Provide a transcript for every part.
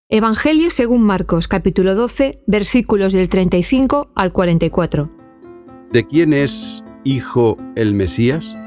Evangelio según Marcos, capítulo 12, versículos del 35 al 44. ¿De quién es hijo el Mesías?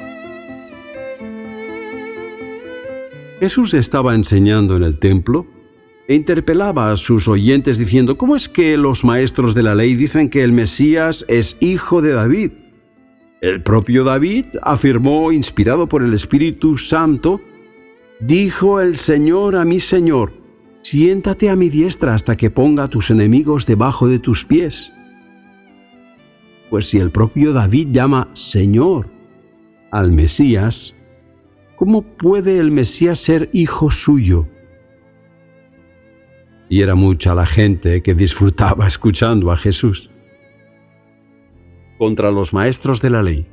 Jesús estaba enseñando en el templo e interpelaba a sus oyentes diciendo: ¿cómo es que los maestros de la ley dicen que el Mesías es hijo de David? El propio David afirmó, inspirado por el Espíritu Santo: dijo el Señor a mi Señor: siéntate a mi diestra hasta que ponga a tus enemigos debajo de tus pies. Pues si el propio David llama Señor al Mesías, ¿cómo puede el Mesías ser hijo suyo? Y era mucha la gente que disfrutaba escuchando a Jesús. Contra los maestros de la ley.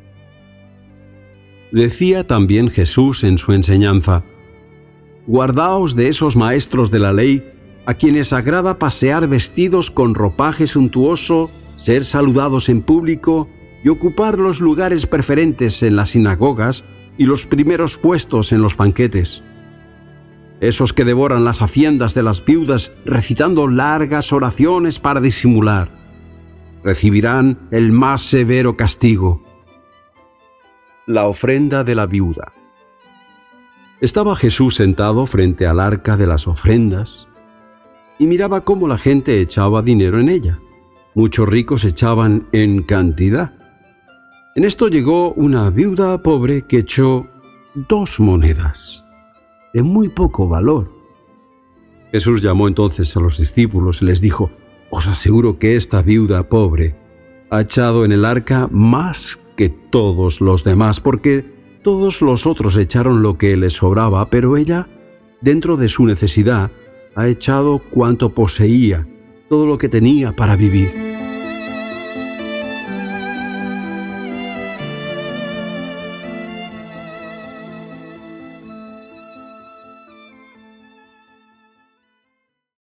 Decía también Jesús en su enseñanza: guardaos de esos maestros de la ley a quienes agrada pasear vestidos con ropaje suntuoso, ser saludados en público y ocupar los lugares preferentes en las sinagogas y los primeros puestos en los banquetes. Esos que devoran las haciendas de las viudas recitando largas oraciones para disimular, recibirán el más severo castigo. La ofrenda de la viuda. Estaba Jesús sentado frente al arca de las ofrendas y miraba cómo la gente echaba dinero en ella. Muchos ricos echaban en cantidad. En esto llegó una viuda pobre que echó 2 monedas, de muy poco valor. Jesús llamó entonces a los discípulos y les dijo: os aseguro que esta viuda pobre ha echado en el arca más que todos los demás, porque todos los otros echaron lo que les sobraba, pero ella, dentro de su necesidad, ha echado cuanto poseía, todo lo que tenía para vivir.